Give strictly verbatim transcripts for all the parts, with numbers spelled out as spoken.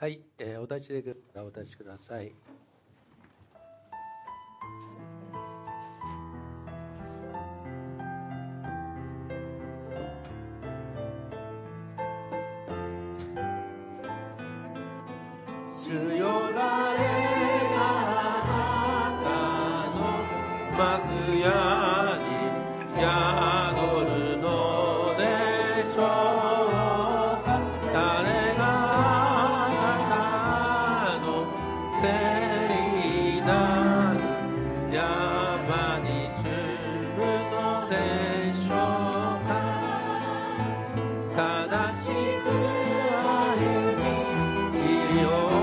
はい、えー、お立ちでお立ちください。主よ、誰があなたの幕屋に宿るのでしょうか。誰があなたの聖なる山に住むのでしょうか。正しく歩み義を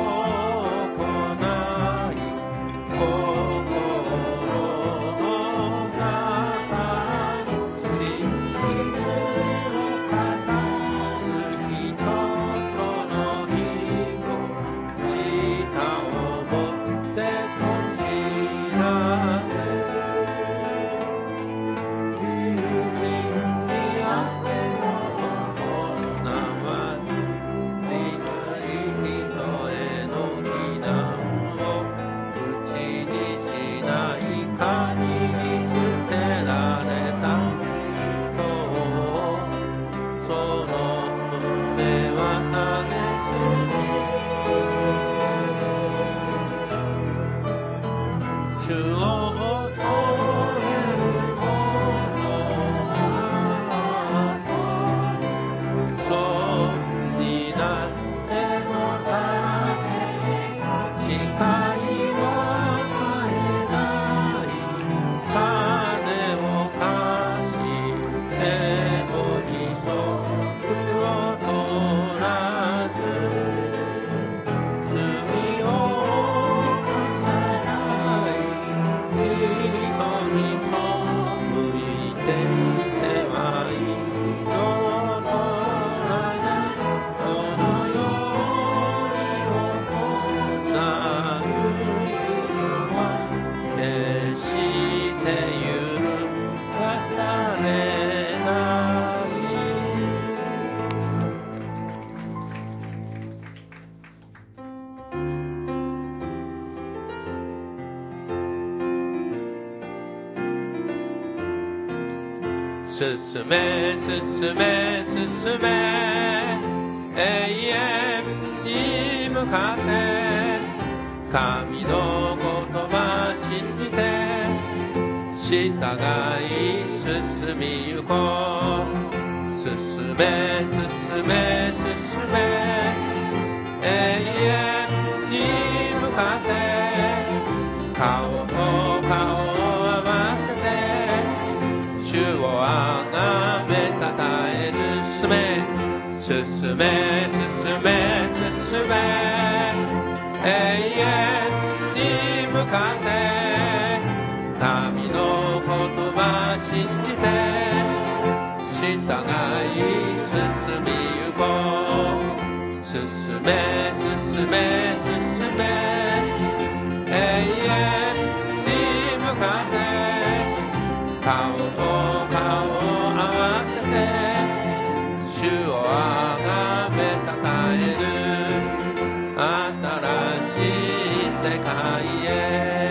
進め進め進め永遠に向かって神の言葉信じて従い進みゆこう。進め進め進め永遠に向かって顔と顔を合わせて主をあがめたたえる。進め進め進め進め永遠に向かって神の言葉信じて従い進みゆこう。進め進め進め永遠に向かって顔と顔を合わせて主をあがめたたえる。新しい世界へ。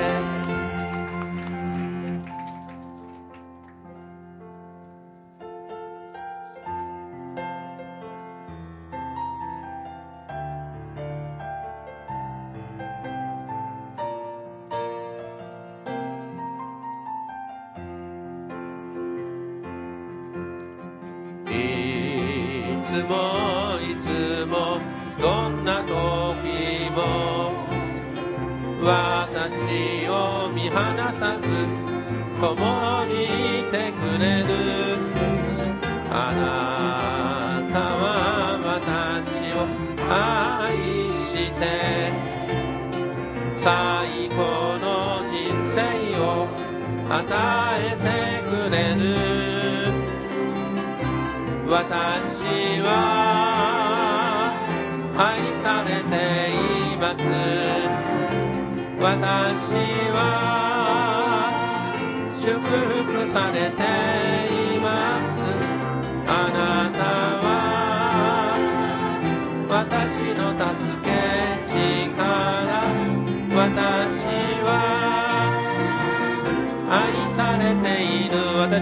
いつもいつもどんな時も私を見放さず共にいてくれる。あなたは私を愛して最高の人生を与えてくれる。私は愛されています。私は祝福されています。あなたは私の助け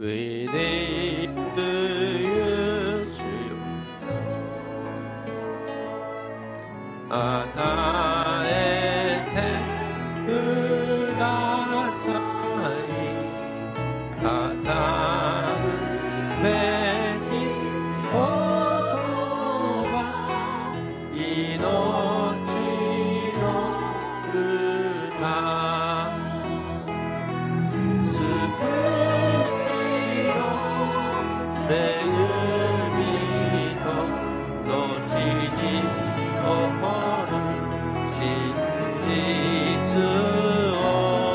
We need you 主よ与えてください語るべき言葉命の歌救いの恵みと命に起こる真実を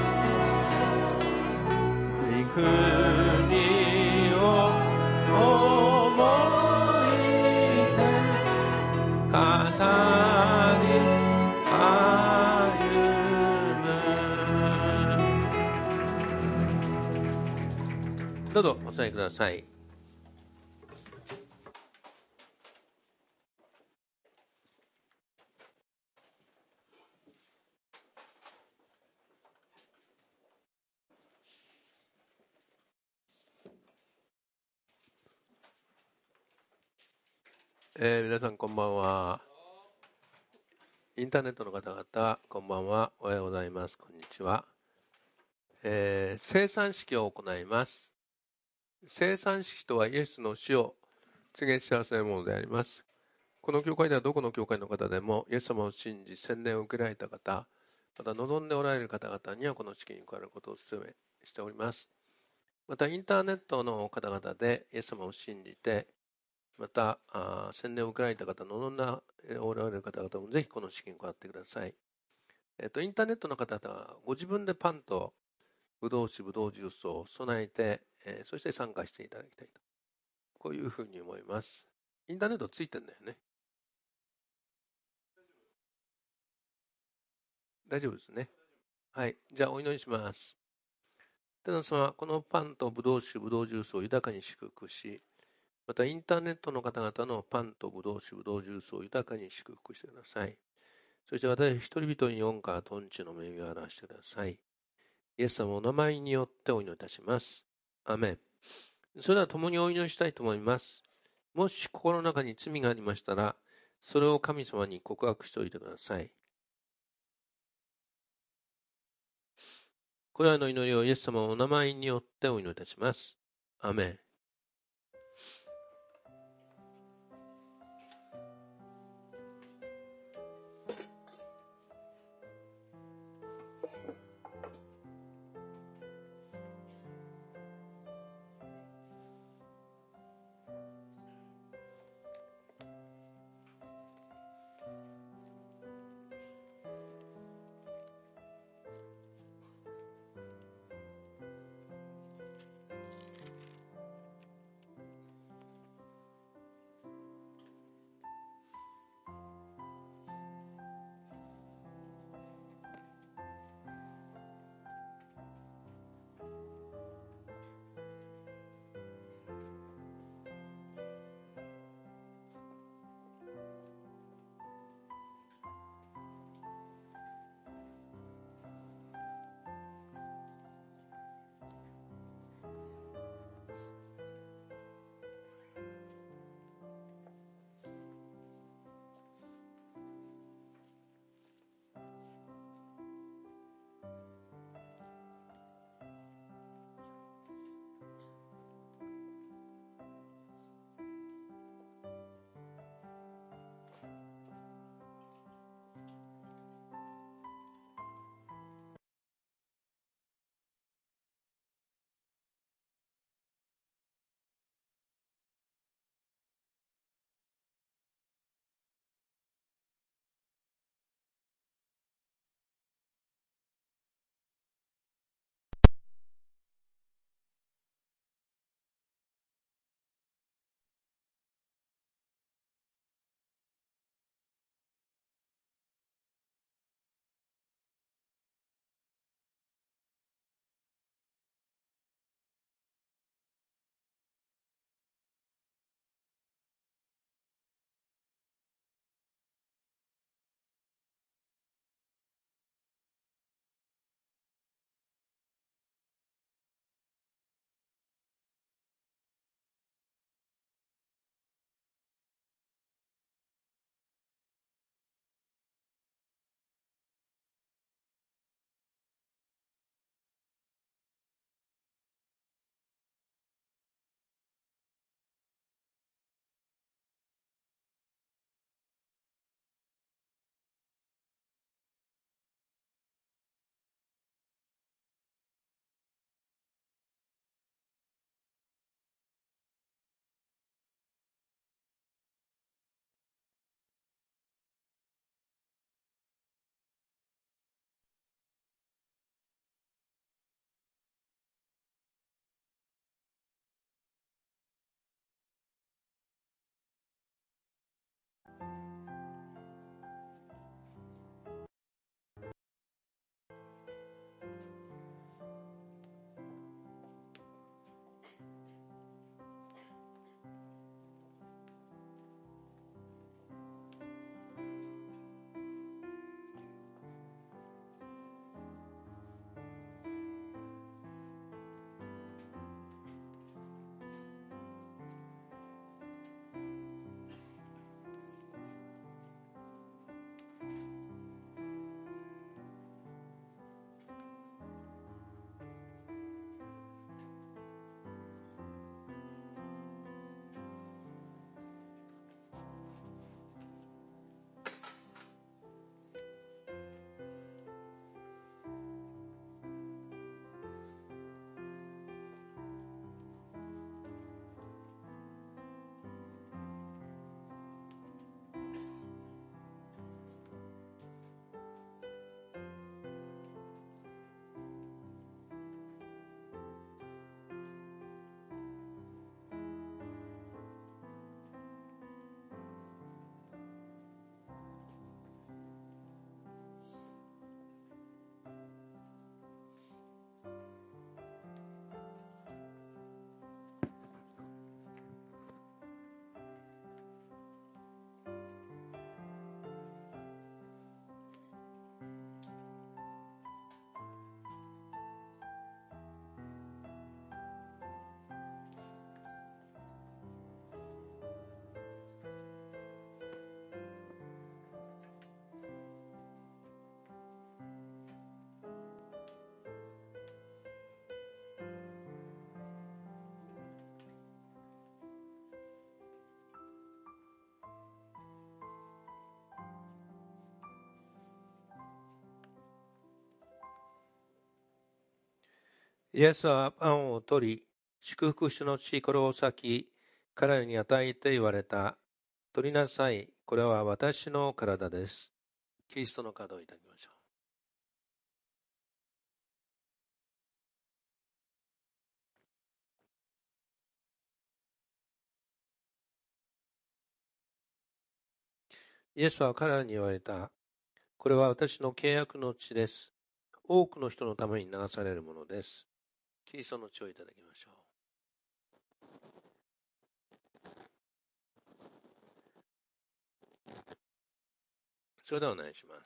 御国を思い出語り歩むどうぞお座りください。えー、皆さんこんばんは。インターネットの方々こんばんは。おはようございます。こんにちは。えー、生産式を行います。生産式とはイエスの死を告げ知らせるものであります。この教会ではどこの教会の方でもイエス様を信じ洗礼を受けられた方、また望んでおられる方々にはこの式に加わることをお勧めしております。またインターネットの方々でイエス様を信じてまたあ洗礼を受けられた方、望んでおられる方々もぜひこの式に加わってください。えっと、インターネットの方々はご自分でパンとブドウ酒、ブドウジュースを備えて、えー、そして参加していただきたいと。こういうふうに思います。インターネットついてんだよね。大丈夫ですね。はい。じゃあお祈りします。天の様、このパンとブドウ酒、ブドウジュースを豊かに祝福し、またインターネットの方々のパンとブドウ酒、ブドウジュースを豊かに祝福してください。そして私一人々に恩から天地の恵みを表してください。イエス様のお名前によってお祈りいたします。アメン。それでは共にお祈りしたいと思います。もし心の中に罪がありましたら、それを神様に告白しておいてください。これらの祈りをイエス様のお名前によってお祈りいたします。アメン。 イエスはパンを取り、祝福しのちこれを裂き、彼らに与えて言われた。取りなさい。これは私の体です。キリストの門をいただきましょう。イエスは彼らに言われた。これは私の契約の血です。多くの人のために流されるものです。キリストの血をいただきましょう。それではお願いします。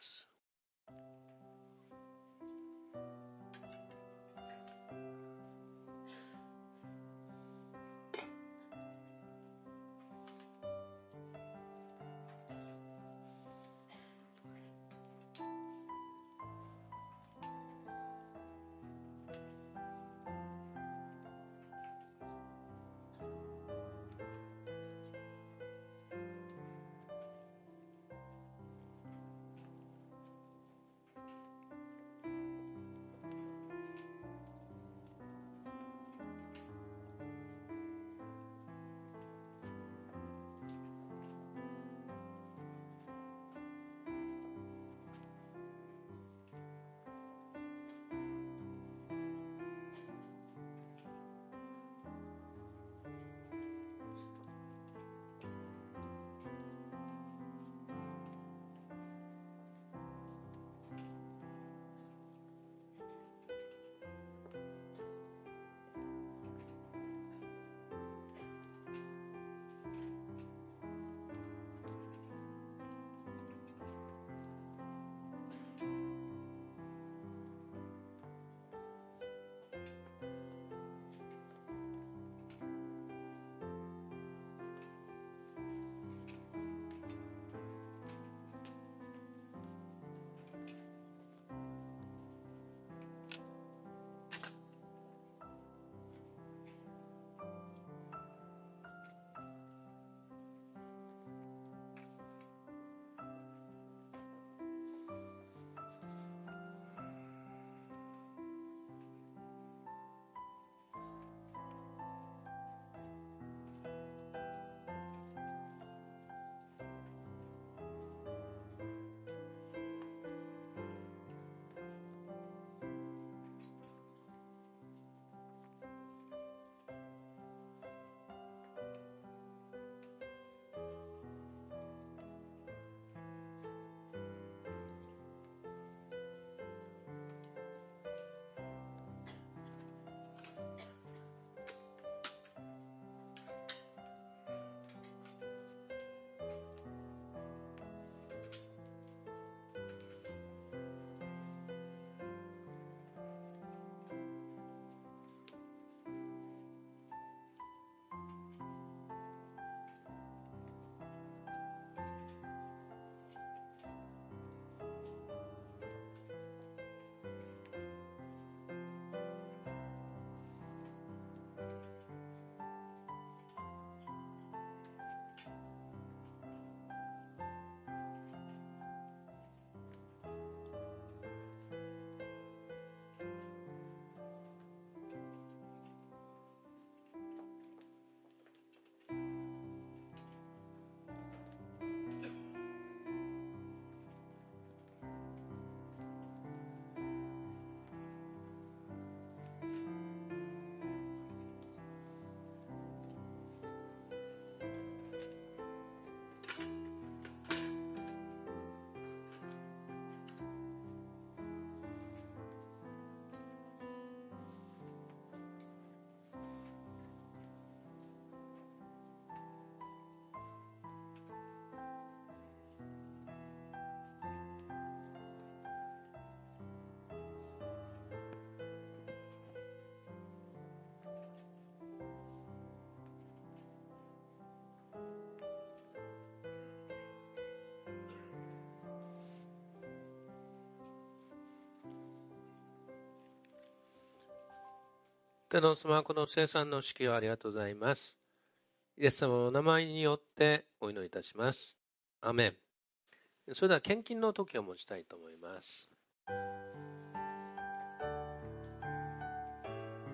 天のお住まいこの生産の式をありがとうございます。イエス様のお名前によってお祈りいたします。アメン。それでは献金の時を持ちたいと思います。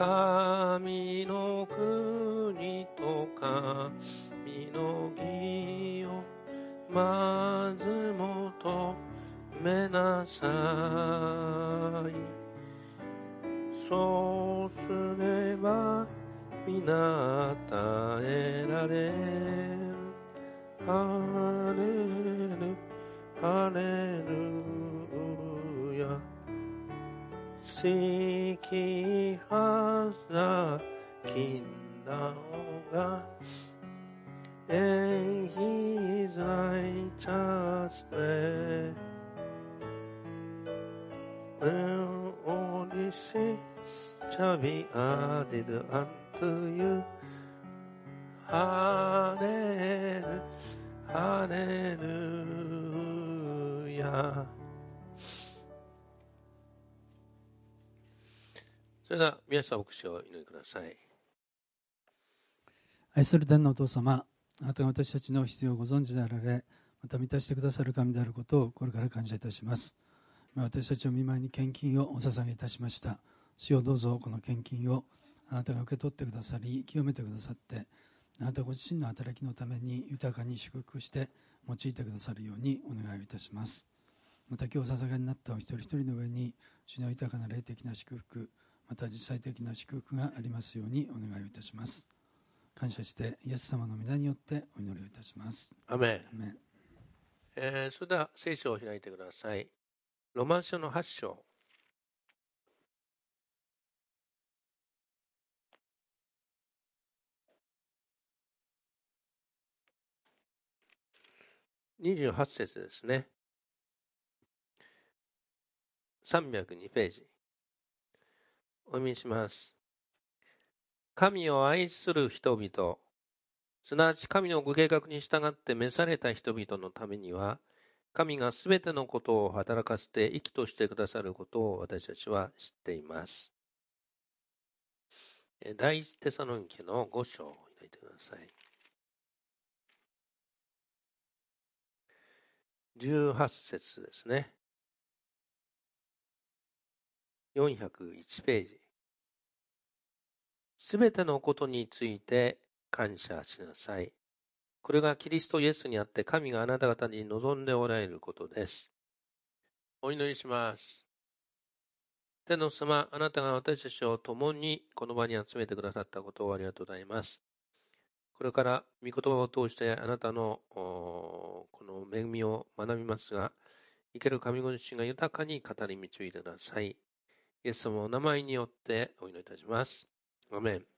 神の国と神の義をまず求めなさい。そうすれば皆与えられる。ハレルハレルヤ。Seek ye first the kingdom of God and His righteousness, and all these things shall be added unto you. Hallelujah, Hallelujah。それでは皆さんお口をお祈りください。 愛する天のお父様、あなたが私たちの必要をご存知であられ、また満たしてくださる神であることをこれから感謝いたします。私たちの御前に献金をお捧げいたしました。主よどうぞこの献金をあなたが受け取ってくださり、清めてくださって、あなたご自身の働きのために豊かに祝福して用いてくださるようにお願いをいたします。また今日お捧げになったお一人一人の上に主の豊かな霊的な祝福、また実際的な祝福がありますようにお願いをいたします。感謝してイエス様の皆によってお祈りをいたします。 アメン。 アメン。 えー、それでは聖書を開いてください。ロマン書のはち章。にじゅうはち節ですね。さんびゃくにページ。お読みします。神を愛する人々、すなわち神のご計画に従って召された人々のためには、神がすべてのことを働かせて益としてくださることを私たちは知っています。第一テサロニケのご章を開いてください。じゅうはち節ですね。よんひゃくいちページ。すべてのことについて感謝しなさい。これがキリストイエスにあって神があなた方に望んでおられることです。お祈りします。天の様、あなたが私たちを共にこの場に集めてくださったことをありがとうございます。これから御言葉を通してあなたのこの恵みを学びますが、生ける神ご自身が豊かに語り導いてください。イエス様のお名前によってお祈りいたします。アメン。